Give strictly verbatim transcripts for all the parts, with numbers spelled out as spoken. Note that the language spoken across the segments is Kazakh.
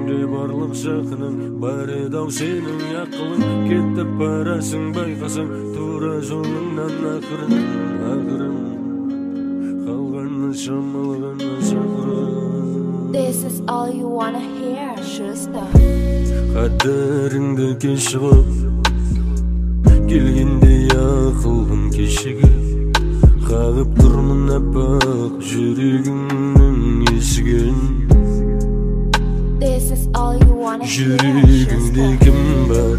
Үйіңде барлық жақының бар еді-ау сенің ақылың, кетіп барасың байқасаң тура жолыңнан ақырын ақырын қалғаны шамалы ғана шақырын. This is all you wanna hear, Schuster. Қадіріңді кешіп келгенде ақылым кешігіп қағып тұрмын аппақ жүрегімнің есігін. This is all you wanna hear, Жүрегімде кім бар,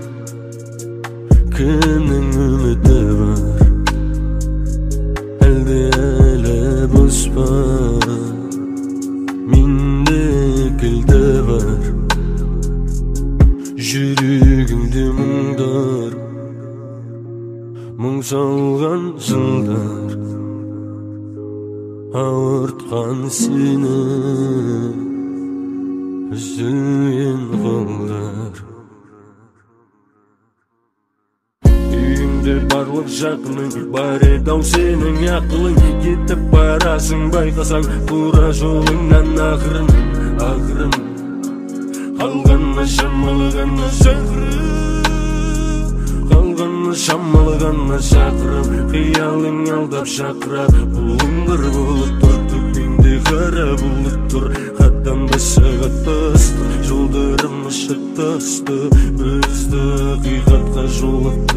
кімнің үміті бар, әлде әлі бос па, менде кілті бар. Жүрегімде мұңдар, мұң салған жылдар, ауыртқан сені үзілген қолдар. Үйіңде барлық жақының бар еді-ау сенің ақылың, кетіп барасың байқасаң тура жолыңнан ақырын ақырын қалғаны шамалы ғана шақырып, қалғаны шамалы ғана шақырып, қиялың алдап шақырап, бұлың бір болып тұр, төкпеңде қара бұлт тұр. Хаттанды шығыт тысты, жолдарым ұшып тасты, бізді ақиқатқа жолық